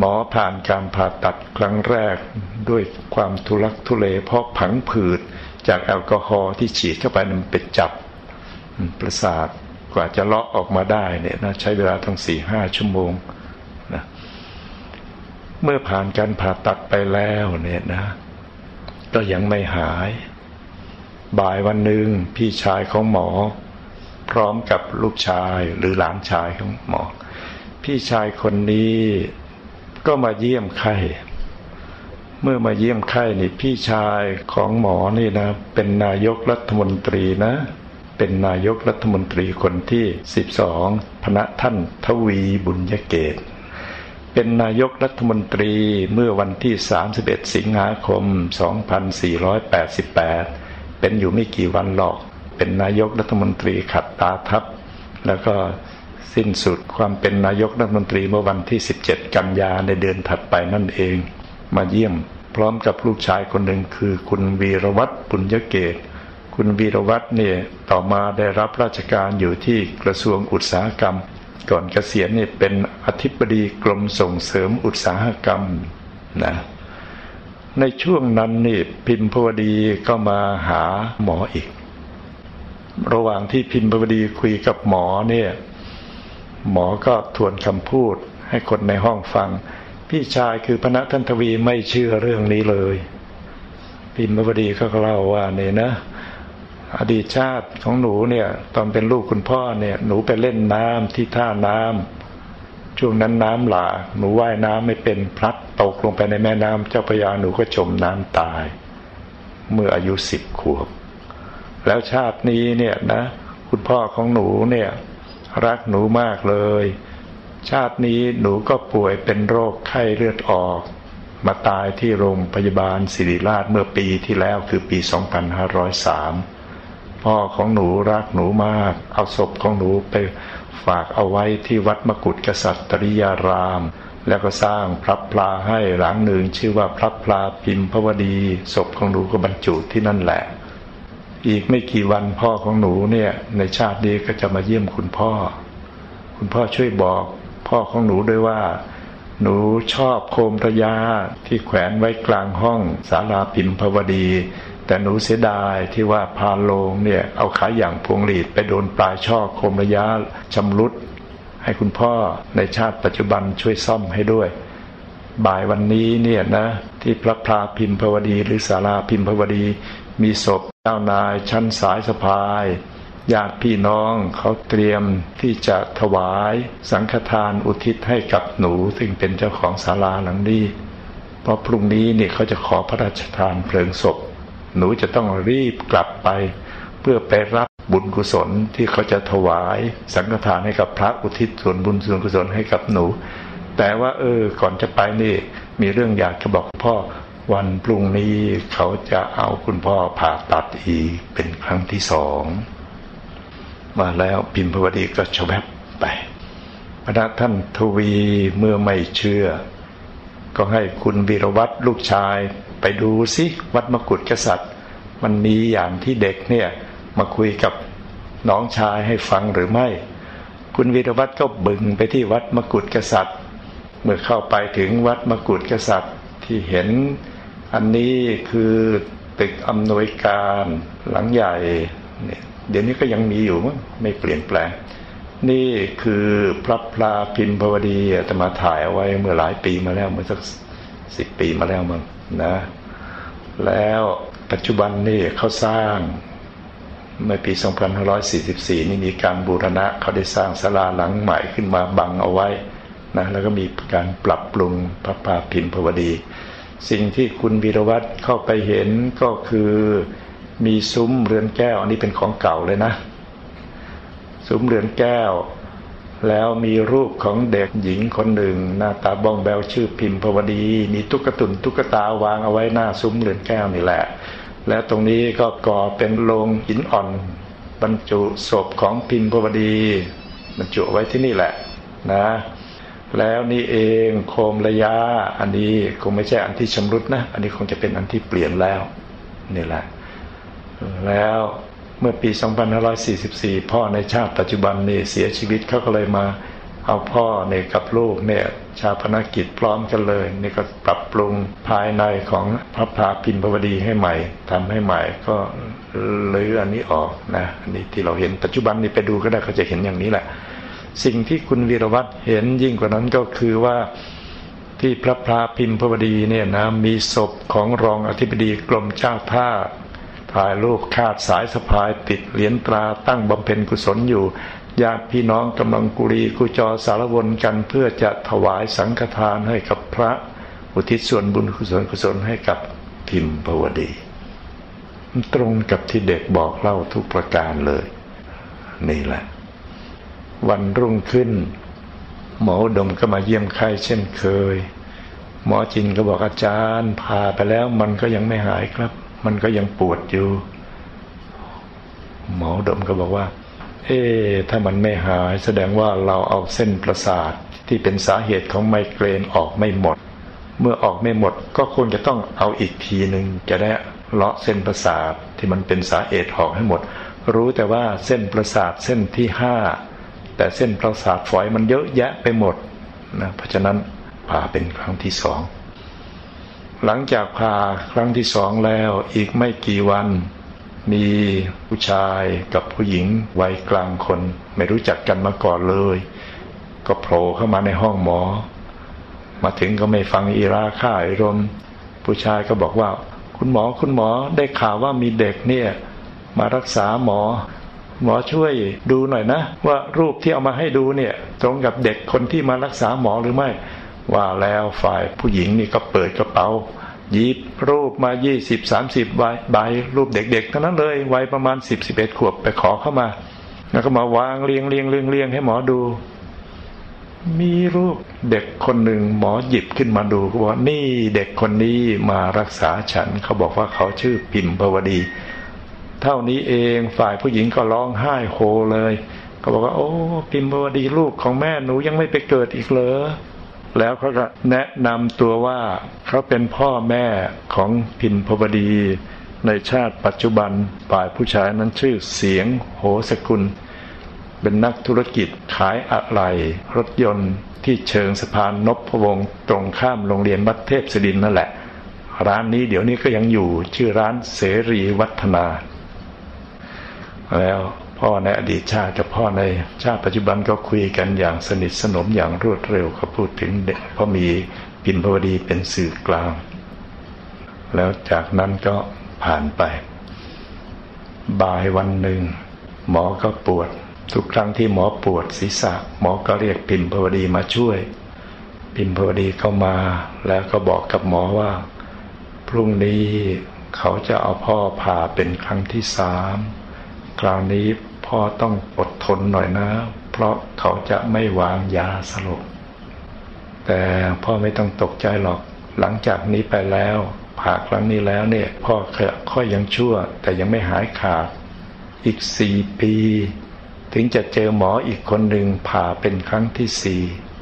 มอผ่านการผ่าตัดครั้งแรกด้วยความทุลักทุเลเพราะผังผืดจากแอลกอฮอล์ที่ฉีดเข้าไปมันเป็นจับประสาทกว่าจะเลาะออกมาได้เนี่ยนะใช้เวลาทั้ง 4-5 ชั่วโมงนะเมื่อผ่านการผ่าตัดไปแล้วเนี่ยนะก็ยังไม่หายบ่ายวันหนึ่งพี่ชายของหมอพร้อมกับลูกชายหรือหลานชายของหมอพี่ชายคนนี้ก็มาเยี่ยมไข้เมื่อมาเยี่ยมไข้นี่พี่ชายของหมอนี่นะเป็นนายกรัฐมนตรีนะเป็นนายกรัฐมนตรีคนที่12พระท่านทวีบุญยเกตเป็นนายกรัฐมนตรีเมื่อวันที่31สิงหาคม2488เป็นอยู่ไม่กี่วันหรอกเป็นนายกรัฐมนตรีขัดตาทัพแล้วก็สิ้นสุดความเป็นนายกรัฐมนตรีเมื่อวันที่17กันยาในเดือนถัดไปนั่นเองมาเยี่ยมพร้อมกับลูกชายคนหนึ่งคือคุณวีรวัฒน์บุญยเกตคุณวีรวัฒน์เนี่ยต่อมาได้รับราชการอยู่ที่กระทรวงอุตสาหกรรมก่อนเกษียณนี่เป็นอธิบดีกรมส่งเสริมอุตสาหกรรมนะในช่วงนั้นนี่พิมพวดีก็มาหาหมออีกระหว่างที่พิมพวดีคุยกับหมอเนี่ยหมอก็ทวนคำพูดให้คนในห้องฟังพี่ชายคือพระท่านทวีไม่เชื่อเรื่องนี้เลยพิมพวดีก็เล่าว่าเนี่ยนะอดีตชาติของหนูเนี่ยตอนเป็นลูกคุณพ่อเนี่ยหนูไปเล่นน้ำที่ท่าน้ำช่วงนั้นน้ำหลากหนูว่ายน้ำไม่เป็นพลัดตกลงไปในแม่น้ำเจ้าพระยาหนูก็จมน้ำตายเมื่ออายุ10 ขวบแล้วชาตินี้เนี่ยนะคุณพ่อของหนูเนี่ยรักหนูมากเลยชาตินี้หนูก็ป่วยเป็นโรคไข้เลือดออกมาตายที่โรงพยาบาลศิริราชเมื่อปีที่แล้วคือปี2503พ่อของหนูรักหนูมากเอาศพของหนูไปฝากเอาไว้ที่วัดมกุฏกษัตริยารามแล้วก็สร้างพระพลาให้หลังหนึ่งชื่อว่าพระพลาพิมพวดีศพของหนูก็บรรจุที่นั่นแหละอีกไม่กี่วันพ่อของหนูเนี่ยในชาตินี้ก็จะมาเยี่ยมคุณพ่อช่วยบอกพ่อของหนูด้วยว่าหนูชอบโคมระยะที่แขวนไว้กลางห้องศาลาพิมพวดีแต่หนูเสียดายที่ว่าพานโลงเนี่ยเอาขาอย่างพวงหลีดไปโดนปลายช่อโคมระยะชำรุดให้คุณพ่อในชาติปัจจุบันช่วยซ่อมให้ด้วยบ่ายวันนี้เนี่ยนะที่พระพลาพิมพวดีหรือศาลาพิมพวดีมีศพเจ้านายชั้นสายสะพายญาติพี่น้องเขาเตรียมที่จะถวายสังฆทานอุทิศให้กับหนูซึ่งเป็นเจ้าของศาลาหลังนี้เพราะพรุ่งนี้เนี่ยเขาจะขอพระราชทานเพลิงศพหนูจะต้องรีบกลับไปเพื่อไปรับบุญกุศลที่เขาจะถวายสังฆทานให้กับพระอุทิศส่วนบุญส่วนกุศลให้กับหนูแต่ว่าก่อนจะไปนี่มีเรื่องอยากจะบอกพ่อวันพรุ่งนี้เขาจะเอาคุณพ่อผ่าตัดอีกเป็นครั้งที่2มาแล้วพิมพวดีก็ชะแวบไปพระท่านทวีเมื่อไม่เชื่อก็ให้คุณวีรวัฒน์ลูกชายไปดูสิวัดมกุฏกษัตริย์มันมีอย่างที่เด็กเนี่ยมาคุยกับน้องชายให้ฟังหรือไม่คุณวีรวัฒน์ก็บึงไปที่วัดมกุฏกษัตริย์เมื่อเข้าไปถึงวัดมกุฏกษัตริย์ที่เห็นอันนี้คือตึกอำนวยการหลังใหญ่เนี่ยเดี๋ยวนี้ก็ยังมีอยู่มั้งไม่เปลี่ยนแปลงนี่คือพระพลาพิมพวดีอาตมาถ่ายเอาไว้เมื่อหลายปีมาแล้วเมื่อสัก10 ปีมาแล้วมั้งนะแล้วปัจจุบันนี่เขาสร้างเมื่อปี2544นี่มีการบูรณะเขาได้สร้างศาลาหลังใหม่ขึ้นมาบังเอาไว้นะแล้วก็มีการปรับปรุงพระพลาพิมพวดีสิ่งที่คุณวีรวัฒน์เข้าไปเห็นก็คือมีซุ้มเรือนแก้วอันนี้เป็นของเก่าเลยนะซุ้มเรือนแก้วแล้วมีรูปของเด็กหญิงคนหนึ่งหน้าตาบ้องแบวชื่อพิมพวดีมีตุ๊กตาวางเอาไว้หน้าซุ้มเรือนแก้วนี่แหละแล้วตรงนี้ก็ก่อเป็นโลงหินอ่อนบรรจุศพของพิมพวดีบรรจุไว้ที่นี่แหละนะแล้วนี่เองโคมระยะอันนี้คงไม่ใช่อันที่ชำรุดนะอันนี้คงจะเป็นอันที่เปลี่ยนแล้วนี่แหละแล้วเมื่อปี2544พ่อในชาติปัจจุบันนี่เสียชีวิตเขาก็เลยมาเอาพ่อเนี่ยกับลูกเนี่ยชาปนกิจพร้อมกันเลยนี่ก็ปรับปรุงภายในของพระพลาพิมพวดีให้ใหม่ทำให้ใหม่ก็ลื้ออันนี้ออกนะอันนี้ที่เราเห็นปัจจุบันนี้ไปดูก็ได้เขาจะเห็นอย่างนี้แหละสิ่งที่คุณวีรวัฒน์เห็นยิ่งกว่านั้นก็คือว่าที่พระพลาพิมพวดีเนี่ยนะมีศพของรองอธิบดีกรมเจ้าท่าถ่ายรูปคาดสายสะพายติดเหรียญตราตั้งบำเพ็ญกุศลอยู่ญาติพี่น้องกำลังกุรีกุจอสารวนกันเพื่อจะถวายสังฆทานให้กับพระอุทิศส่วนบุญกุศลให้กับพิมพวดีตรงกับที่เด็กบอกเล่าทุกประการเลยนี่แหละวันรุ่งขึ้นหมออุดมก็มาเยี่ยมไข้เช่นเคยหมอจินก็บอกอาจารย์พาไปแล้วมันก็ยังไม่หายครับมันก็ยังปวดอยู่หมออุดมก็บอกว่าถ้ามันไม่หายแสดงว่าเราเอาเส้นประสาทที่เป็นสาเหตุของไมเกรนออกไม่หมดเมื่อออกไม่หมดก็ควรจะต้องเอาอีกทีนึงจะได้เลาะเส้นประสาทที่มันเป็นสาเหตุออกให้หมดรู้แต่ว่าเส้นประสาทเส้นที่5แต่เส้นประสาทฝอยมันเยอะแยะไปหมดนะเพราะฉะนั้นผ่าเป็นครั้งที่2หลังจากผ่าครั้งที่2แล้วอีกไม่กี่วันมีผู้ชายกับผู้หญิงวัยกลางคนไม่รู้จักกันมาก่อนเลยก็โผล่เข้ามาในห้องหมอมาถึงก็ไม่ฟังอีราค่าอารมณ์ผู้ชายก็บอกว่าคุณหมอได้ข่าวว่ามีเด็กเนี่ยมารักษาหมอช่วยดูหน่อยนะว่ารูปที่เอามาให้ดูเนี่ยตรงกับเด็กคนที่มารักษาหมอหรือไม่ว่าแล้วฝ่ายผู้หญิงนี่ก็เปิดกระเป๋าหยิบรูปมา20-30ใบรูปเด็กๆทั้งนั้นเลยวัยประมาณ10-11 ขวบไปขอเข้ามาแล้วก็มาวางเรียงให้หมอดูมีรูปเด็กคนหนึ่งหมอหยิบขึ้นมาดูก็บอกนี่เด็กคนนี้มารักษาฉันเขาบอกว่าเขาชื่อพิมพวดีเท่านี้เองฝ่ายผู้หญิงก็ร้องไห้โฮเลยเขาบอกว่าโอ้พิมพวดีลูกของแม่หนูยังไม่ไปเกิดอีกเหรอแล้วเขาก็แนะนำตัวว่าเขาเป็นพ่อแม่ของพิมพวดีในชาติปัจจุบันฝ่ายผู้ชายนั้นชื่อเสียงโหสกุลเป็นนักธุรกิจขายอะไหล่รถยนต์ที่เชิงสะพานนพวงศ์ตรงข้ามโรงเรียนวัดเทพศิรินทร์นั่นแหละร้านนี้เดี๋ยวนี้ก็ยังอยู่ชื่อร้านเสรีวัฒนาแล้วพ่อในอดีตชาติกับพ่อในชาติปัจจุบันก็คุยกันอย่างสนิทสนมอย่างรวดเร็วเขาพูดถึงเด็กเพราะมีพิมพวดีเป็นสื่อกลางแล้วจากนั้นก็ผ่านไปบ่ายวันหนึ่งหมอก็ปวดทุกครั้งที่หมอปวดศีรษะหมอก็เรียกพิมพวดีมาช่วยพิมพวดีเข้ามาแล้วก็บอกกับหมอว่าพรุ่งนี้เขาจะเอาพ่อผ่าเป็นครั้งที่3คราวนี้พ่อต้องอดทนหน่อยนะเพราะเขาจะไม่วางยาสลบแต่พ่อไม่ต้องตกใจหรอกหลังจากนี้ไปแล้วผ่าครั้งนี้แล้วเนี่ยพ่อค่อยยังชั่วแต่ยังไม่หายขาดอีก4 ปีถึงจะเจอหมออีกคนหนึ่งผ่าเป็นครั้งที่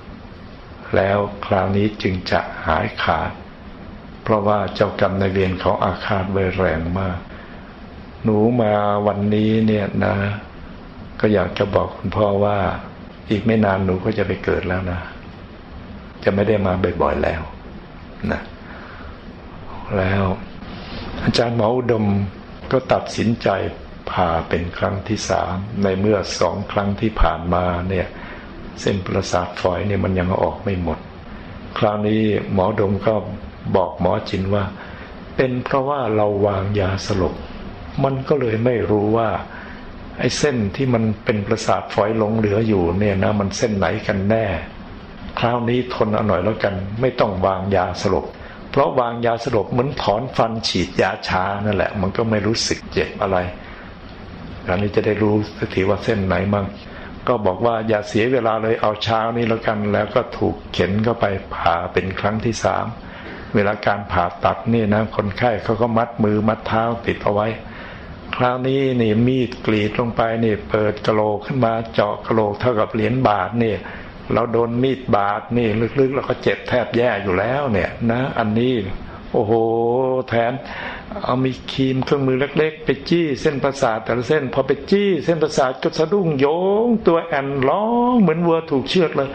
4แล้วคราวนี้จึงจะหายขาดเพราะว่าเจ้ากรรมนายเวรเขาอาฆาตไว้แรงมากหนูมาวันนี้เนี่ยนะก็อยากจะบอกคุณพ่อว่าอีกไม่นานหนูก็จะไปเกิดแล้วนะจะไม่ได้มาบ่อยๆแล้วนะแล้วอาจารย์หมออุดมก็ตัดสินใจผ่าเป็นครั้งที่3ในเมื่อ2 ครั้งที่ผ่านมาเนี่ยเส้นประสาทฝอยเนี่ยมันยังออกไม่หมดคราวนี้หมออุดมก็บอกหมอจินว่าเป็นเพราะว่าเราวางยาสลบมันก็เลยไม่รู้ว่าไอ้เส้นที่มันเป็นประสาทฝอยหลงเหลืออยู่เนี่ยนะมันเส้นไหนกันแน่คราวนี้ทนเอาหน่อยแล้วกันไม่ต้องวางยาสลบเพราะวางยาสลบเหมือนถอนฟันฉีดยาชานั่นแหละมันก็ไม่รู้สึกเจ็บอะไรคราวนี้จะได้รู้สักทีว่าเส้นไหนมั่งก็บอกว่าอย่าเสียเวลาเลยเอาเช้านี้แล้วกันแล้วก็ถูกเข็นเข้าไปผ่าเป็นครั้งที่3เวลาการผ่าตัดนี่นะคนไข้เขาก็มัดมือมัดเท้าติดเอาไว้คราวนี้นี่มีดกรีดลงไปนี่เปิดกะโหลกขึ้นมาเจาะกะโหลกเท่ากับเหรียญบาทนี่เราโดนมีดบาดนี่ลึกๆเราก็เจ็บแทบแย่อยู่แล้วเนี่ยนะอันนี้โอ้โหแทนเอามีครีมเครื่องมือเล็กๆไปจี้เส้นประสาทแต่ละเส้นพอไปจี้เส้นประสาทก็สะดุ้งโยงตัวแอนร้องเหมือนวัวถูกเชือดเลยหม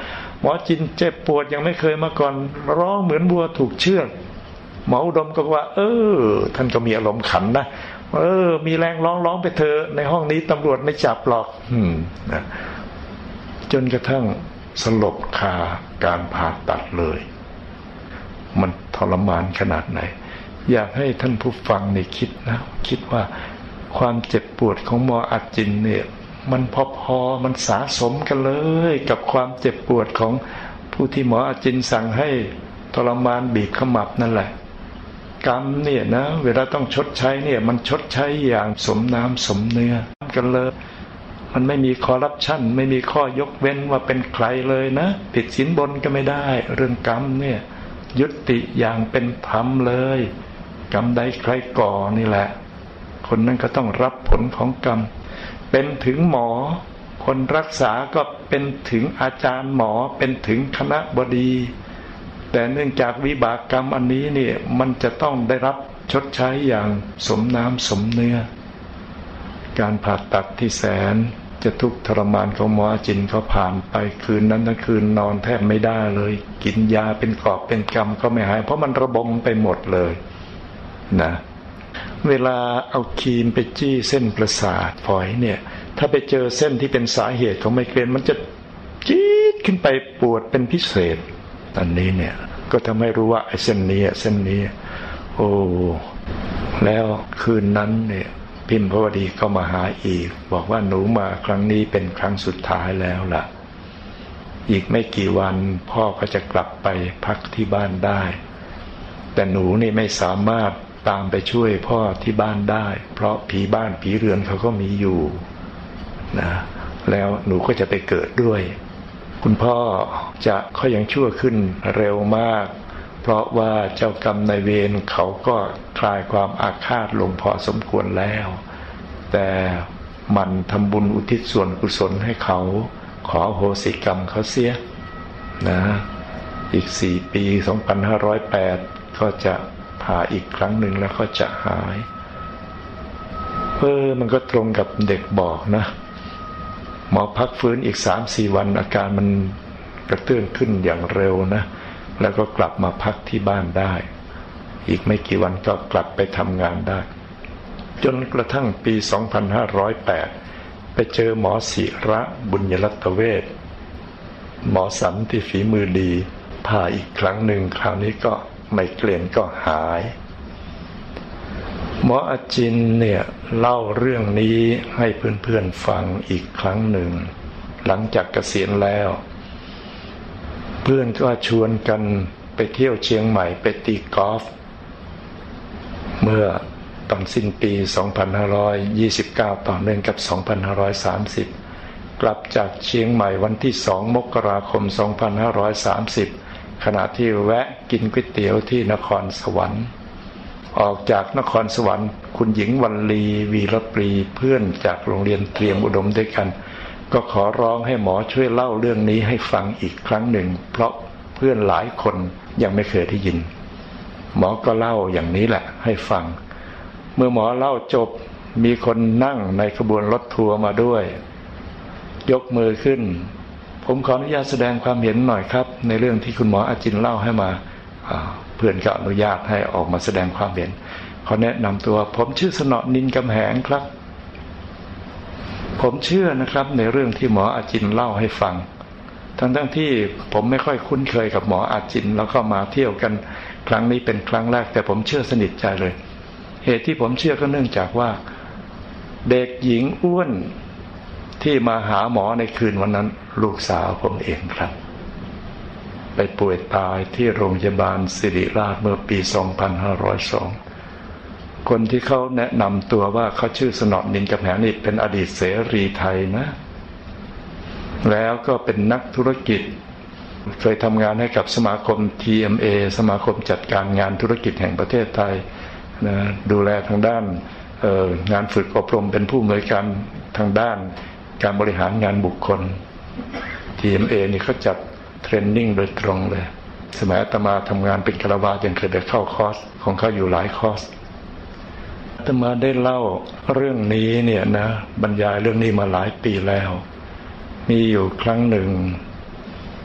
มอจินเจ็บปวดยังไม่เคยมาก่อนร้องเหมือนวัวถูกเชือดหมออุดมก็ว่าท่านก็มีอารมณ์ขันนะมีแรงร้องไปเถอะในห้องนี้ตำรวจไม่จับหรอกนะจนกระทั่งสลบคาการผ่าตัดเลยมันทรมานขนาดไหนอยากให้ท่านผู้ฟังเนี่ยคิดว่าความเจ็บปวดของหมออาจินเนี่ยมันพอมันสะสมกันเลยกับความเจ็บปวดของผู้ที่หมออาจินสั่งให้ทรมานบีบขมับนั่นแหละกรรมเนี่ยนะเวลาต้องชดใช้เนี่ยมันชดใช้อย่างสมน้ำสมเนื้อกันเลยมันไม่มีคอร์รัปชันไม่มีข้อยกเว้นว่าเป็นใครเลยนะผิดศีลบนก็ไม่ได้เรื่องกรรมเนี่ยยุติอย่างเป็นธรรมเลยกรรมใดใครก่อนี่แหละคนนั้นก็ต้องรับผลของกรรมเป็นถึงหมอคนรักษาก็เป็นถึงอาจารย์หมอเป็นถึงคณบดีแต่เนื่องจากวิบากกรรมอันนี้เนี่ยมันจะต้องได้รับชดใช้อย่างสมน้ำสมเนื้อการผ่าตัดที่แสนจะทุกข์ทรมานของหมออาจินเขาผ่านไปคืนนั้นทั้งคืนนอนแทบไม่ได้เลยกินยาเป็นกอบเป็นกำก็ไม่หายเพราะมันระบมไปหมดเลยนะเวลาเอาครีมไปจี้เส้นประสาทฝอยเนี่ยถ้าไปเจอเส้นที่เป็นสาเหตุของไมเกรนมันจะจี๊ดขึ้นไปปวดเป็นพิเศษตอนนี้เนี่ยก็ทำให้รู้ว่าไอ้เส้นนี้โอ้แล้วคืนนั้นเนี่ยพิมพวดีก็มาหาอีกบอกว่าหนูมาครั้งนี้เป็นครั้งสุดท้ายแล้วล่ะอีกไม่กี่วันพ่อก็จะกลับไปพักที่บ้านได้แต่หนูนี่ไม่สามารถตามไปช่วยพ่อที่บ้านได้เพราะผีบ้านผีเรือนเขาก็มีอยู่นะแล้วหนูก็จะไปเกิดด้วยคุณพ่อจะเขายังชั่วขึ้นเร็วมากเพราะว่าเจ้ากรรมนายเวรเขาก็คลายความอาฆาตลงพอสมควรแล้วแต่มันทำบุญอุทิศส่วนกุศลให้เขาขอโหสิกรรมเขาเสียนะอีก4 ปี2508ก็จะผ่าอีกครั้งหนึ่งแล้วก็จะหายมันก็ตรงกับเด็กบอกนะหมอพักฟื้นอีก 3-4 วันอาการมันกระเตื้องขึ้นอย่างเร็วนะแล้วก็กลับมาพักที่บ้านได้อีกไม่กี่วันก็กลับไปทำงานได้จนกระทั่งปี 2508 ไปเจอหมอศิระบุญยรัตเวชหมอสันที่ฝีมือดีผ่าอีกครั้งหนึ่งคราวนี้ก็ไมเกรนก็หายหมออาจินเนี่ยเล่าเรื่องนี้ให้เพื่อนๆฟังอีกครั้งหนึ่งหลังจากเกษียณแล้วเพื่อนก็ชวนกันไปเที่ยวเชียงใหม่ไปตีกอล์ฟเมื่อตอนสิ้นปี 2529 ต่อเนื่องกับ 2530 กลับจากเชียงใหม่วันที่ 2 มกราคม 2530 ขณะที่แวะกินก๋วยเตี๋ยวที่นครสวรรค์ออกจากนครสวรรค์คุณหญิงวรรลีวีรปรีเพื่อนจากโรงเรียนเตรียมอุดมด้วยกันก็ขอร้องให้หมอช่วยเล่าเรื่องนี้ให้ฟังอีกครั้งหนึ่งเพราะเพื่อนหลายคนยังไม่เคยได้ยินหมอก็เล่าอย่างนี้แหละให้ฟังเมื่อหมอเล่าจบมีคนนั่งในขบวนรถทัวร์มาด้วยยกมือขึ้นผมขออนุญาตแสดงความเห็นหน่อยครับในเรื่องที่คุณหมออาจินเล่าให้มาเพื่อนก็อนุญาตให้ออกมาแสดงความเห็นเขาแนะนำตัวผมชื่อสนอนินกำแหงครับผมเชื่อนะครับในเรื่องที่หมออาจินเล่าให้ฟังทั้งที่ผมไม่ค่อยคุ้นเคยกับหมออาจินแล้วก็มาเที่ยวกันครั้งนี้เป็นครั้งแรกแต่ผมเชื่อสนิทใจเลยเหตุที่ผมเชื่อก็เนื่องจากว่าเด็กหญิงอ้วนที่มาหาหมอในคืนวันนั้นลูกสาวผมเองครับไปป่วยตายที่โรงพยาบาลศิริราชเมื่อปี 2502 คนที่เขาแนะนำตัวว่าเขาชื่อสนอนินกำแหงนี่เป็นอดีตเสรีไทยนะแล้วก็เป็นนักธุรกิจเคยทำงานให้กับสมาคม TMA สมาคมจัดการงานธุรกิจแห่งประเทศไทยนะดูแลทางด้านงานฝึกอบรมเป็นผู้อำนวยการทางด้านการบริหารงานบุคคล TMA นี่เขาจัดเทรนนิ่งโดยตรงเลยสมัยอาตมาทำงานเป็นคฤหัสถ์ยังเคยได้เข้าคอร์สของเขาอยู่หลายคอร์สอาตมาได้เล่าเรื่องนี้เนี่ยนะบรรยายเรื่องนี้มาหลายปีแล้วมีอยู่ครั้งหนึ่ง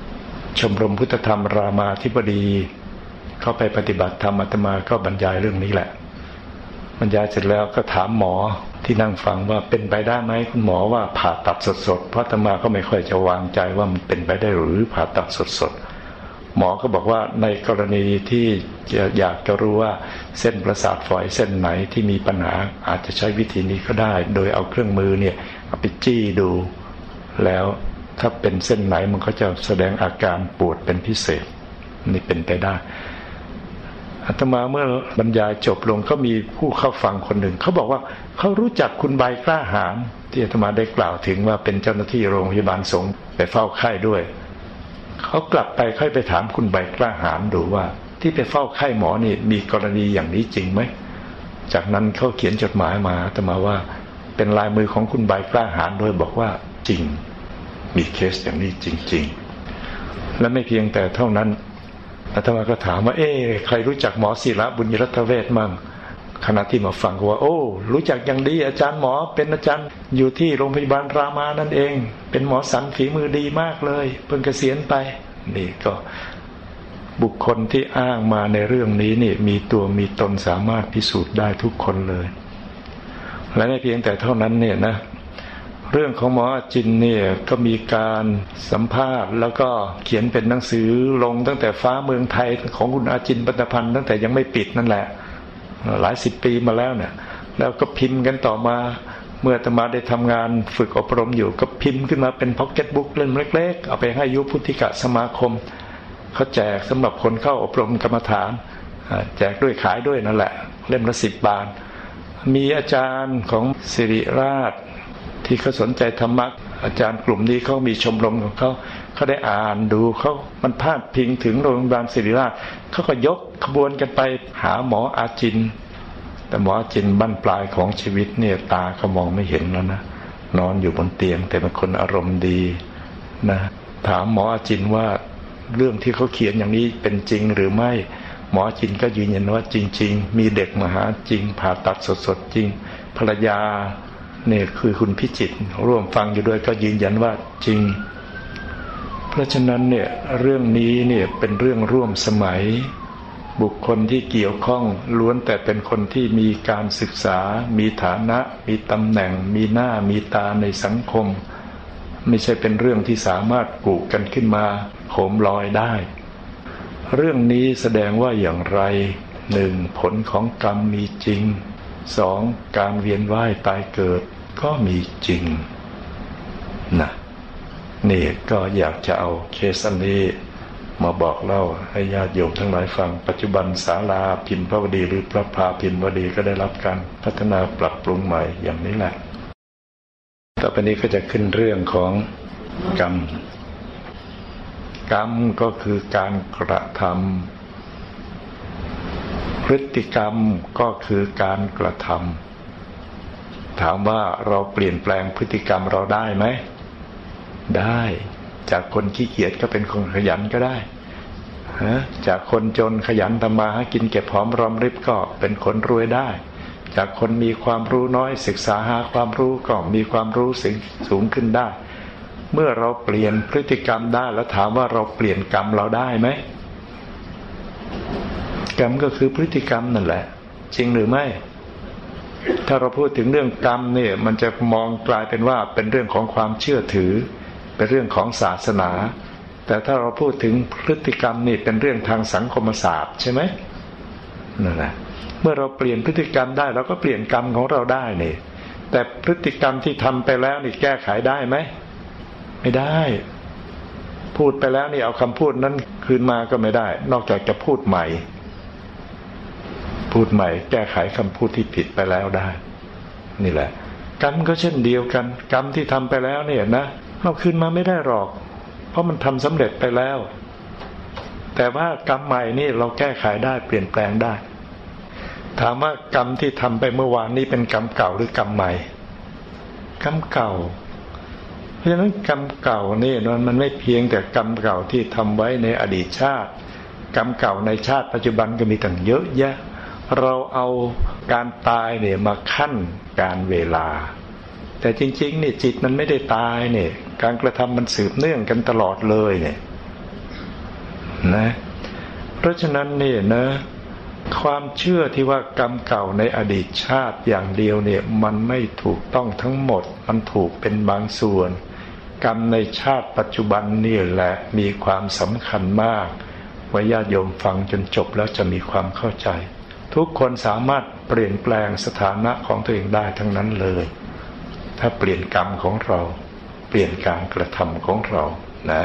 ชมรมพุทธธรรมรามาธิบดีเข้าไปปฏิบัติธรรมอาตมาก็บรรยายเรื่องนี้แหละบรรยายเสร็จแล้วก็ถามหมอที่นั่งฟังว่าเป็นไปได้ไหมคุณหมอว่าผ่าตัดสดๆเพราะอาตมาก็ไม่ค่อยจะวางใจว่ามันเป็นไปได้หรือผ่าตัดสดๆหมอก็บอกว่าในกรณีที่อยากจะรู้ว่าเส้นประสาทฝอยเส้นไหนที่มีปัญหาอาจจะใช้วิธีนี้ก็ได้โดยเอาเครื่องมือเนี่ยเอาไปจี้ดูแล้วถ้าเป็นเส้นไหนมันก็จะแสดงอาการปวดเป็นพิเศษนี่เป็นไปได้อาตมาเมื่อบรรยายจบลงก็มีผู้เข้าฟังคนหนึ่งเขาบอกว่าเขารู้จักคุณใบกล้าหาญที่อาตมาได้กล่าวถึงว่าเป็นเจ้าหน้าที่โรงพยาบาลสงฆ์ไปเฝ้าไข้ด้วยเขากลับไปค่อยไปถามคุณใบกล้าหาญดูว่าที่ไปเฝ้าไข้หมอนี่มีกรณีอย่างนี้จริงไหมจากนั้นเขาเขียนจดหมายมาอาตมาว่าเป็นลายมือของคุณใบกล้าหาญโดยบอกว่าจริงมีเคสอย่างนี้จริงๆและไม่เพียงแต่เท่านั้นอาตมาก็ถามว่าใครรู้จักหมอศิระบุญยรัตเวชมั่งขณะที่มาฟังก็ว่าโอ้รู้จักอย่างดีอาจารย์หมอเป็นอาจารย์อยู่ที่โรงพยาบาลรามานั่นเองเป็นหมอสันฝีมือดีมากเลยเพิ่งเกษียณไปนี่ก็บุคคลที่อ้างมาในเรื่องนี้นี่มีตัวมีตนสามารถพิสูจน์ได้ทุกคนเลยและไม่เพียงแต่เท่านั้นเนี่ยนะเรื่องของหมออาจินเนี่ยก็มีการสัมภาษณ์แล้วก็เขียนเป็นหนังสือลงตั้งแต่ฟ้าเมืองไทยของคุณอาจินปัตตพันธ์ตั้งแต่ยังไม่ปิดนั่นแหละหลายสิบปีมาแล้วเนี่ยแล้วก็พิมพ์กันต่อมาเมื่ออาตมาได้ทำงานฝึกอบรมอยู่ก็พิมพ์ขึ้นมาเป็นพ็อกเก็ตบุ๊กเล่มเล็กๆเอาไปให้ยุพุทธิกสมาคมเขาแจกสำหรับคนเข้าอบรมกรรมฐานแจกด้วยขายด้วยนั่นแหละเล่มละ10 บาทมีอาจารย์ของศิริราชที่เขาสนใจธรรมะอาจารย์กลุ่มนี้เขามีชมรมของเขาได้อ่านดูเขามันพาดพิงถึงโรงพยาบาลศิริราชเขาก็ยกขบวนกันไปหาหมออาจินแต่หมออาจินบั้นปลายของชีวิตเนี่ยตาเขามองไม่เห็นแล้วนะนอนอยู่บนเตียงแต่เป็นคนอารมณ์ดีนะถามหมออาจินว่าเรื่องที่เขาเขียนอย่างนี้เป็นจริงหรือไม่หมออาจินก็ยืนยันว่าจริงๆมีเด็กมาหาจริงผ่าตัดสดๆจริงภรรยาเนี่ยคือคุณพิจิตรร่วมฟังอยู่ด้วยก็ยืนยันว่าจริงเพราะฉะนั้นเนี่ยเรื่องนี้เนี่ยเป็นเรื่องร่วมสมัยบุคคลที่เกี่ยวข้องล้วนแต่เป็นคนที่มีการศึกษามีฐานะมีตำแหน่งมีหน้ามีตาในสังคมไม่ใช่เป็นเรื่องที่สามารถกุกันขึ้นมาโหมลอยได้เรื่องนี้แสดงว่าอย่างไร1ผลของกรรมมีจริง2การเวียนว่ายตายเกิดก็มีจริงนะนี่ก็อยากจะเอาเคสอันนี้มาบอกเล่าให้ญาติโยมทั้งหลายฟังปัจจุบันศาลาพิมพวดีหรือพระพาพิมพวดีก็ได้รับการพัฒนาปรับปรุงใหม่อย่างนี้แหละต่อไปนี้ก็จะขึ้นเรื่องของกรรมก็คือการกระทำพฤติกรรมก็คือการกระทำถามว่าเราเปลี่ยนแปลงพฤติกรรมเราได้ไหมได้จากคนขี้เกียจก็เป็นคนขยันก็ได้จากคนจนขยันทำมาหากินเก็บหอมรอมริบก็เป็นคนรวยได้จากคนมีความรู้น้อยศึกษาหาความรู้ก็มีความรู้สูงขึ้นได้เมื่อเราเปลี่ยนพฤติกรรมได้แล้วถามว่าเราเปลี่ยนกรรมเราได้ไหมกรรมก็คือพฤติกรรมนั่นแหละจริงหรือไม่ถ้าเราพูดถึงเรื่องกรรมเนี่ยมันจะมองกลายเป็นว่าเป็นเรื่องของความเชื่อถือเป็นเรื่องของศาสนาแต่ถ้าเราพูดถึงพฤติกรรมนี่เป็นเรื่องทางสังคมศาสตร์ใช่ไหมนั่นแหละเมื่อเราเปลี่ยนพฤติกรรมได้เราก็เปลี่ยนกรรมของเราได้นี่แต่พฤติกรรมที่ทำไปแล้วนี่แก้ไขได้ไหมไม่ได้พูดไปแล้วนี่เอาคำพูดนั้นคืนมาก็ไม่ได้นอกจากจะพูดใหม่แก้ไขคำพูดที่ผิดไปแล้วได้นี่แหละกรรมก็เช่นเดียวกันกรรมที่ทำไปแล้วเนี่ยนะเราคืนมาไม่ได้หรอกเพราะมันทำสำเร็จไปแล้วแต่ว่ากรรมใหม่นี่เราแก้ไขได้เปลี่ยนแปลงได้ถามว่ากรรมที่ทำไปเมื่อวานนี้เป็นกรรมเก่าหรือกรรมใหม่กรรมเก่าเพราะฉะนั้นกรรมเก่านี่มันไม่เพียงแต่กรรมเก่าที่ทำไว้ในอดีตชาติกรรมเก่าในชาติปัจจุบันก็มีตั้งเยอะแยะเราเอาการตายเนี่ยมาขั้นการเวลาแต่จริงๆนี่จิตมันไม่ได้ตายเนี่ยการกระทำมันสืบเนื่องกันตลอดเลยเนี่ยนะเพราะฉะนั้นนี่นะความเชื่อที่ว่ากรรมเก่าในอดีตชาติอย่างเดียวเนี่ยมันไม่ถูกต้องทั้งหมดมันถูกเป็นบางส่วนกรรมในชาติปัจจุบันนี่แหละมีความสำคัญมากว่าญาติโยมฟังจนจบแล้วจะมีความเข้าใจทุกคนสามารถเปลี่ยนแปลงสถานะของตัวเองได้ทั้งนั้นเลยถ้าเปลี่ยนกรรมของเราเปลี่ยนการกระทำของเรานะ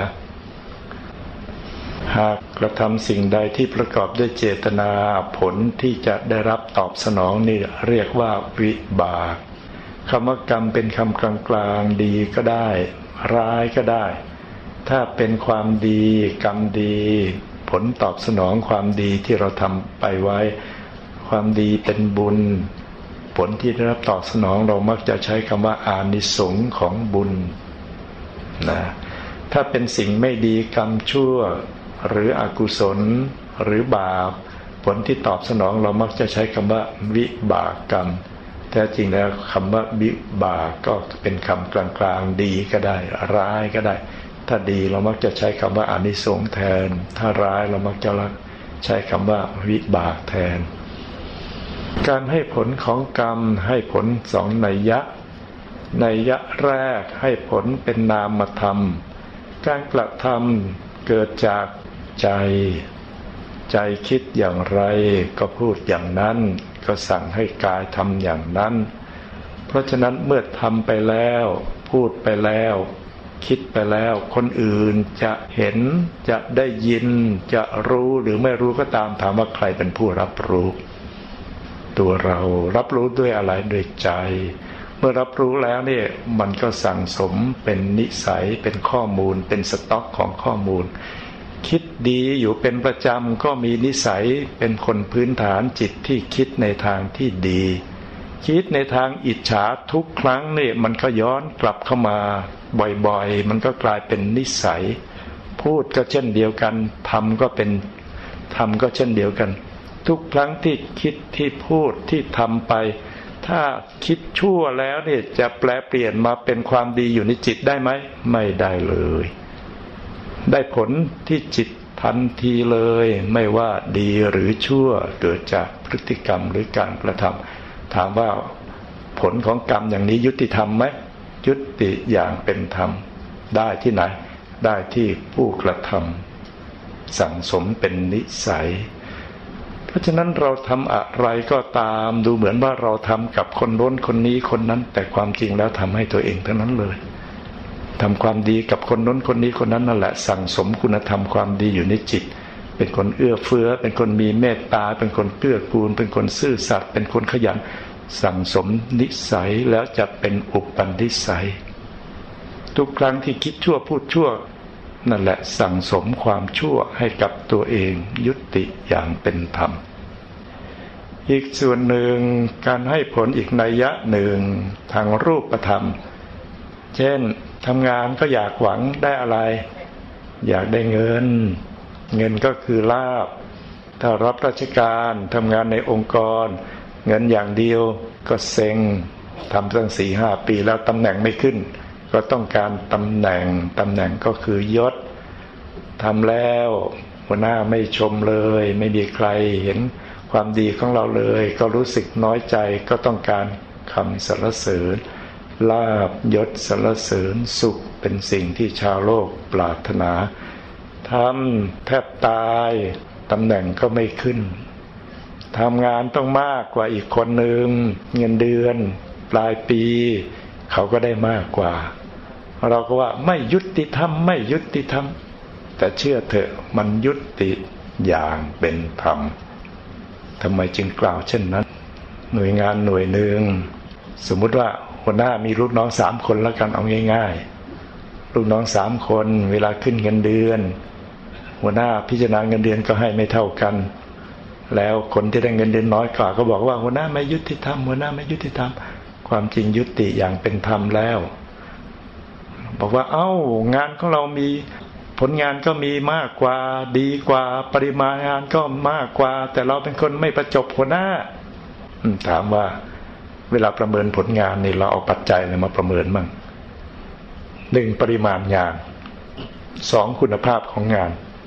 หากกระทำสิ่งใดที่ประกอบด้วยเจตนาผลที่จะได้รับตอบสนองนี่เรียกว่าวิบากคำว่ากรรมเป็นคำกลางๆดีก็ได้ร้ายก็ได้ถ้าเป็นความดีกรรมดีผลตอบสนองความดีที่เราทำไปไว้ความดีเป็นบุญผลที่ได้รับตอบสนองเรามักจะใช้คำว่าอานิสงส์ของบุญนะถ้าเป็นสิ่งไม่ดีกรรมชั่วหรืออกุศลหรือบาปผลที่ตอบสนองเรามักจะใช้คำว่าวิบากกรรมแท้จริงแล้วคำว่าวิบากก็เป็นคำกลางๆดีก็ได้ร้ายก็ได้ถ้าดีเรามักจะใช้คำว่าอานิสงส์แทนถ้าร้ายเรามักจะใช้คำว่าวิบากแทนการให้ผลของกรรมให้ผลสองนัยยะนัยยะแรกให้ผลเป็นนามธรรมการกระทำเกิดจากใจคิดอย่างไรก็พูดอย่างนั้นก็สั่งให้กายทำอย่างนั้นเพราะฉะนั้นเมื่อทำไปแล้วพูดไปแล้วคิดไปแล้วคนอื่นจะเห็นจะได้ยินจะรู้หรือไม่รู้ก็ตามถามว่าใครเป็นผู้รับรู้ตัวเรารับรู้ด้วยอะไรด้วยใจเมื่อรับรู้แล้วเนี่ยมันก็สั่งสมเป็นนิสัยเป็นข้อมูลเป็นสต็อกของข้อมูลคิดดีอยู่เป็นประจำก็มีนิสัยเป็นคนพื้นฐานจิตที่คิดในทางที่ดีคิดในทางอิจฉาทุกครั้งนี่มันก็ย้อนกลับเข้ามาบ่อยๆมันก็กลายเป็นนิสัยพูดก็เช่นเดียวกันทำก็เช่นเดียวกันทุกครั้งที่คิดที่พูดที่ทำไปถ้าคิดชั่วแล้วเนี่ยจะแปลเปลี่ยนมาเป็นความดีอยู่ในจิตได้ไหมไม่ได้เลยได้ผลที่จิตทันทีเลยไม่ว่าดีหรือชั่วเกิดจากพฤติกรรมหรือการกระทำถามว่าผลของกรรมอย่างนี้ยุติธรรมไหมยุติอย่างเป็นธรรมได้ที่ไหนได้ที่ผู้กระทำสั่งสมเป็นนิสัยเพราะฉะนั้นเราทำอะไรก็ตามดูเหมือนว่าเราทำกับคนโน้นคนนี้คนนั้นแต่ความจริงแล้วทำให้ตัวเองทั้งนั้นเลยทำความดีกับคนโน้นคนนี้คนนั้นนั่นแหละสั่งสมคุณธรรมความดีอยู่ในจิตเป็นคนเอื้อเฟื้อเป็นคนมีเมตตาเป็นคนเกื้อกูลเป็นคนซื่อสัตย์เป็นคนขยันสั่งสมนิสัยแล้วจะเป็นอุปนิสัยทุกครั้งที่คิดชั่วพูดชั่วนั่นแหละสั่งสมความชั่วให้กับตัวเองยุติอย่างเป็นธรรมอีกส่วนหนึ่งการให้ผลอีกนัยยะหนึ่งทางรูปธรรมเช่นทำงานก็อยากหวังได้อะไรอยากได้เงินก็คือลาภถ้ารับราชการทำงานในองค์กรเงินอย่างเดียวก็เซ็งทำตั้ง 4-5 ปีแล้วตำแหน่งไม่ขึ้นก็ต้องการตำแหน่งก็คือยศทำแล้วหัวหน้าไม่ชมเลยไม่มีใครเห็นความดีของเราเลยก็รู้สึกน้อยใจก็ต้องการคำสรรเสริญลาภยศสรรเสริญสุขเป็นสิ่งที่ชาวโลกปรารถนาทำแทบตายตำแหน่งก็ไม่ขึ้นทำงานต้องมากกว่าอีกคนหนึ่งเงินเดือนปลายปีเขาก็ได้มากกว่าเราก็ว่าไม่ยุติธรรมแต่เชื่อเถอะมันยุติอย่างเป็นธรรมทำไมจึงกล่าวเช่นนั้นหน่วยงานหน่วยหนึ่งสมมุติว่าหัวหน้ามีลูกน้อง3 คนแล้วกันเอาง่ายๆลูกน้อง3 คนเวลาขึ้นเงินเดือนหัวหน้าพิจารณาเงินเดือนก็ให้ไม่เท่ากันแล้วคนที่ได้เงินเดือนน้อยกว่าก็บอกว่าหัวหน้าไม่ยุติธรรมความจริงยุติอย่างเป็นธรรมแล้วบอกว่าเอ้างานของเรามีผลงานก็มีมากกว่าดีกว่าปริมาณงานก็มากกว่าแต่เราเป็นคนไม่ประจบหัวหน้าถามว่าเวลาประเมินผลงานนี่เราเอาปัจจัยอะไรมาประเมินมั่ง1ปริมาณงาน2คุณภาพของงาน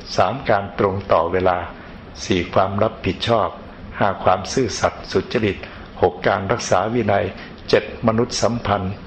3การตรงต่อเวลา4ความรับผิดชอบ5ความซื่อสัตย์สุจริต6การรักษาวินัย7มนุษยสัมพันธ์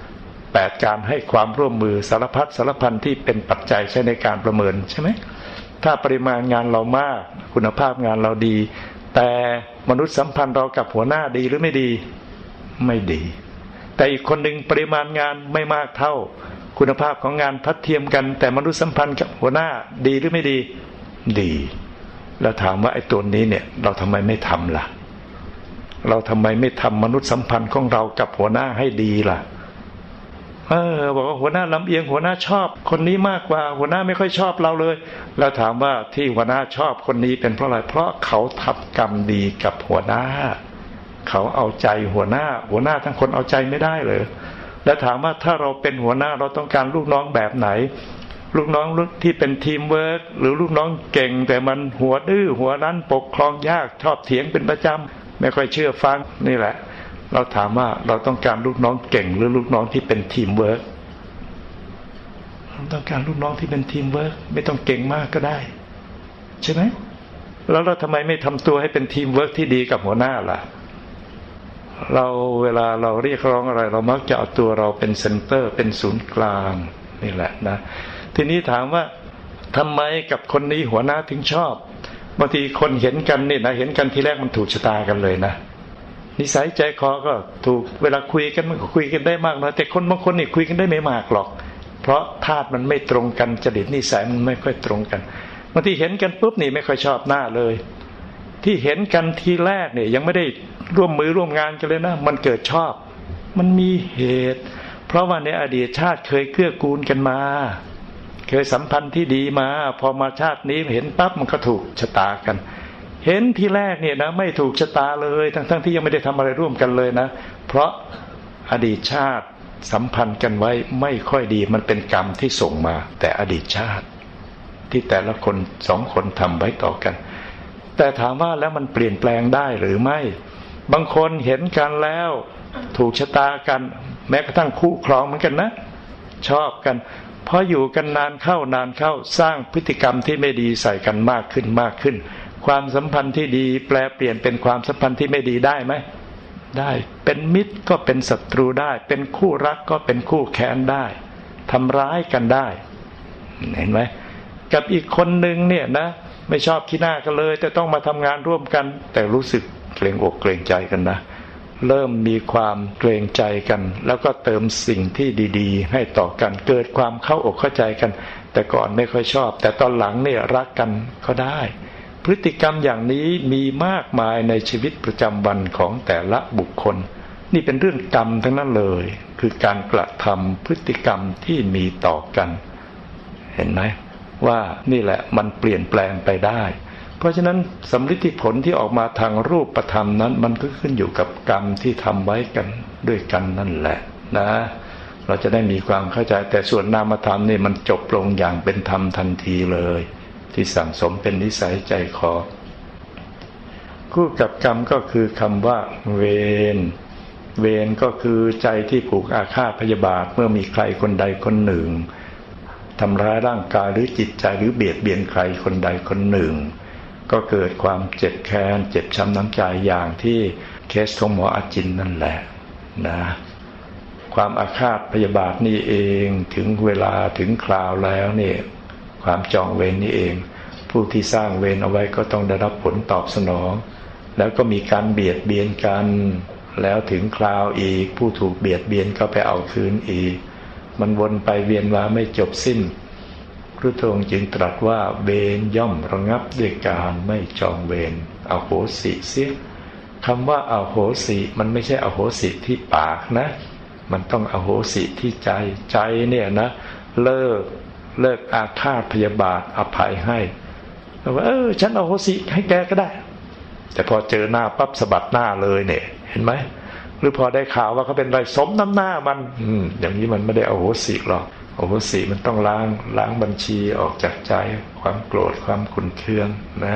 8การให้ความร่วมมือสารพัดสารพันที่เป็นปัจจัยใช้ในการประเมินใช่ไหมถ้าปริมาณงานเรามากคุณภาพงานเราดีแต่มนุษยสัมพันธ์เรากับหัวหน้าดีหรือไม่ดีไม่ดีแต่อีกคนหนึ่งปริมาณงานไม่มากเท่าคุณภาพของงานทัดเทียมกันแต่มนุษยสัมพันธ์กับหัวหน้าดีหรือไม่ดีดีแล้วถามว่าไอ้ตัวนี้เนี่ยเราทำไมไม่ทำล่ะเราทำไมไม่ทำมนุษยสัมพันธ์ของเรากับหัวหน้าให้ดีล่ะบอกว่าหัวหน้าลำเอียงหัวหน้าชอบคนนี้มากกว่าหัวหน้าไม่ค่อยชอบเราเลยแล้วถามว่าที่หัวหน้าชอบคนนี้เป็นเพราะอะไรเพราะเขาทำกรรมดีกับหัวหน้าเขาเอาใจหัวหน้าทั้งคนเอาใจไม่ได้เลยแล้วถามว่าถ้าเราเป็นหัวหน้าเราต้องการลูกน้องแบบไหนลูกน้องที่เป็นทีมเวิร์คหรือลูกน้องเก่งแต่มันหัวดื้อหัวรั้นปกครองยากชอบเถียงเป็นประจำไม่ค่อยเชื่อฟังนี่แหละเราถามว่าเราต้องการลูกน้องเก่งหรือลูกน้องที่เป็นทีมเวิร์คเราต้องการลูกน้องที่เป็นทีมเวิร์คไม่ต้องเก่งมากก็ได้ใช่ไหมแล้วเราทำไมไม่ทำตัวให้เป็นทีมเวิร์คที่ดีกับหัวหน้าล่ะเราเวลาเราเรียกร้องอะไรเรามักจะเอาตัวเราเป็นเซ็นเตอร์เป็นศูนย์กลางนี่แหละนะทีนี้ถามว่าทำไมกับคนนี้หัวหน้าถึงชอบบางทีคนเห็นกันนี่นะเห็นกันทีแรกมันถูกชะตากันเลยนะนิสัยใจคอก็ถูกเวลาคุยกันมันก็คุยกันได้มากน้อยแต่คนบางคนนี่คุยกันได้ไม่มากหรอกเพราะธาตุมันไม่ตรงกันจริตนิสัยมันไม่ค่อยตรงกันบางทีเห็นกันปุ๊บนี่ไม่ค่อยชอบหน้าเลยที่เห็นกันทีแรกเนี่ยยังไม่ได้ร่วมมือร่วมงานกันเลยนะมันเกิดชอบมันมีเหตุเพราะว่าในอดีตชาติเคยเกื้อกูลกันมาเคยสัมพันธ์ที่ดีมาพอมาชาตินี้เห็นปั๊บมันก็ถูกชะตากันเห็นทีแรกเนี่ยนะไม่ถูกชะตาเลยทั้งที่ยังไม่ได้ทำอะไรร่วมกันเลยนะเพราะอดีตชาติสัมพันธ์กันไว้ไม่ค่อยดีมันเป็นกรรมที่ส่งมาแต่อดีตชาติที่แต่ละคนสองคนทำไว้ต่อกันแต่ถามว่าแล้วมันเปลี่ยนแปลงได้หรือไม่บางคนเห็นกันแล้วถูกชะตากันแม้กระทั่งคู่ครองเหมือนกันนะชอบกันพออยู่กันนานเข้สร้างพฤติกรรมที่ไม่ดีใส่กันมากขึ้นความสัมพันธ์ที่ดีแปลเปลี่ยนเป็นความสัมพันธ์ที่ไม่ดีได้ไหมได้เป็นมิตรก็เป็นศัตรูได้เป็นคู่รักก็เป็นคู่แค้นได้ทำร้ายกันได้เห็นไหมกับอีกคนหนึ่งเนี่ยนะไม่ชอบขี้หน้ากันเลยแต่ต้องมาทำงานร่วมกันแต่รู้สึกเกรงอกเกรงใจกันนะเริ่มมีความเกรงใจกันแล้วก็เติมสิ่งที่ดีๆให้ต่อกันเกิดความเข้าอกเข้าใจกันแต่ก่อนไม่ค่อยชอบแต่ตอนหลังเนี่ยรักกันก็ได้พฤติกรรมอย่างนี้มีมากมายในชีวิตประจำวันของแต่ละบุคคลนี่เป็นเรื่องกรรมทั้งนั้นเลยคือการกระทำพฤติกรรมที่มีต่อกันเห็นไหมว่านี่แหละมันเปลี่ยนแปลงไปได้เพราะฉะนั้นสำลิดผลที่ออกมาทางรูปธรรมนั้นมันก็ขึ้นอยู่กับกรรมที่ทำไว้กันด้วยกันนั่นแหละนะเราจะได้มีความเข้าใจแต่ส่วนนามธรรมนี่มันจบลงอย่างเป็นธรรมทันทีเลยที่สั่งสมเป็นนิสัยใจคอคู่กับกรรมก็คือคำว่าเวรก็คือใจที่ผูกอาฆาตพยาบาทเมื่อมีใครคนใดคนหนึ่งทำร้ายร่างกายหรือจิตใจหรือเบียดเบียนใครคนใดคนหนึ่งก็เกิดความเจ็บแค้นเจ็บช้ำน้ำใจอย่างที่เคสของหมออาจินนั่นแหละนะความอาฆาตพยาบาทนี่เองถึงเวลาถึงคราวแล้วเนี่ยความจองเวรนี่เองผู้ที่สร้างเวรเอาไว้ก็ต้องได้รับผลตอบสนองแล้วก็มีการเบียดเบียนกันแล้วถึงคราวอีกผู้ถูกเบียดเบียนก็ไปเอาคืนอีกมันวนไปเวียนมาไม่จบสิ้นพระองค์จึงตรัสว่าเวรย่อมระงับด้วยการไม่จองเวรอโหสิเสียคำว่าอโหสิมันไม่ใช่อโหสิที่ปากนะมันต้องอโหสิที่ใจเนี่ยนะเลิกอาฆาตพยาบาทอภัยให้ว่าฉันอโหสิให้แกก็ได้แต่พอเจอหน้าปั๊บสะบัดหน้าเลยเนี่ยเห็นไหมหรือพอได้ข่าวว่าเขาเป็นไรสมน้ำหน้ามันอย่างนี้มันไม่ได้อโหสิหรอกอโหสิมันต้องล้างบัญชีออกจากใจความโกรธความขุ่นเคืองนะ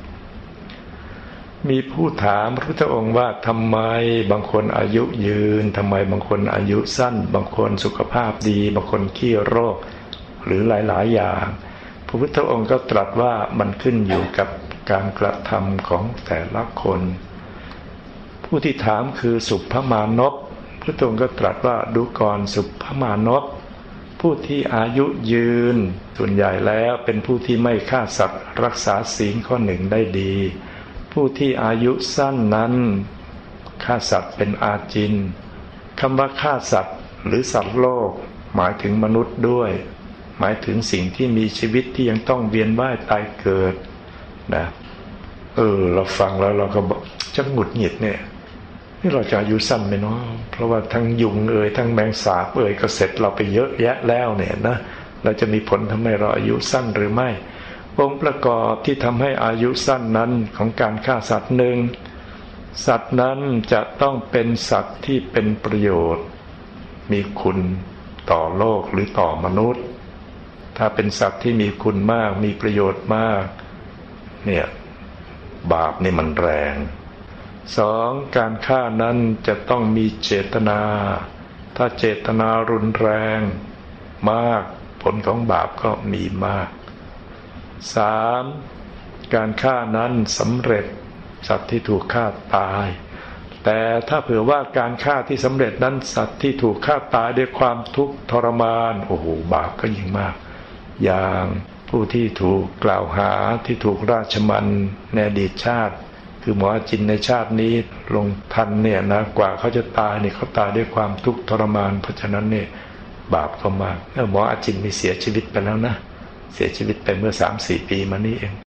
มีผู้ถามพระพุทธองค์ว่าทำไมบางคนอายุยืนทำไมบางคนอายุสั้นบางคนสุขภาพดีบางคนขี้โรคหรือหลายๆอย่างพระพุทธองค์ก็ตรัสว่ามันขึ้นอยู่กับการกระทำของแต่ละคนผู้ที่ถามคือสุภมานพพระองค์ก็ตรัสว่าดูก่อนสุภมานพผู้ที่อายุยืนส่วนใหญ่แล้วเป็นผู้ที่ไม่ฆ่าสัตว์รักษาศีลข้อหนึ่งได้ดีผู้ที่อายุสั้นนั้นฆ่าสัตว์เป็นอาจินคำว่าฆ่าสัตว์หรือสัตว์โลกหมายถึงมนุษย์ด้วยหมายถึงสิ่งที่มีชีวิตที่ยังต้องเวียนว่ายตายเกิดนะเราฟังแล้วเราก็บอกจะหงุดหงิดเนี่ยนี่เราจะอายุสั้นไหมเนาะเพราะว่าทั้งยุงทั้งแมงสาบก็เสร็จเราไปเยอะแยะแล้วเนี่ยนะเราจะมีผลทำให้เราอายุสั้นหรือไม่องค์ประกอบที่ทำให้อายุสั้นนั้นของการฆ่าสัตว์หนึ่งสัตว์นั้นจะต้องเป็นสัตว์ที่เป็นประโยชน์มีคุณต่อโลกหรือต่อมนุษย์ถ้าเป็นสัตว์ที่มีคุณมากมีประโยชน์มากเนี่ยบาปนี่มันแรงสองการฆ่านั้นจะต้องมีเจตนาถ้าเจตนารุนแรงมากผลของบาปก็มีมากสามการฆ่านั้นสำเร็จสัตว์ที่ถูกฆ่าตายแต่ถ้าเผื่อว่าการฆ่าที่สำเร็จนั้นสัตว์ที่ถูกฆ่าตายด้วยความทุกข์ทรมานบาปก็ยิ่งมากอย่างผู้ที่ถูกกล่าวหาที่ถูกราชมันในอดีตชาติคือหมออาจินในชาตินี้ลงทันเนี่ยนะกว่าเขาจะตายเนี่ยเขาตายด้วยความทุกข์ทรมานเพราะฉะนั้นเนี่ยบาปก็มากหมออาจินมีเสียชีวิตไปแล้วนะเสียชีวิตไปเมื่อ 3-4 ปีมานี้เอง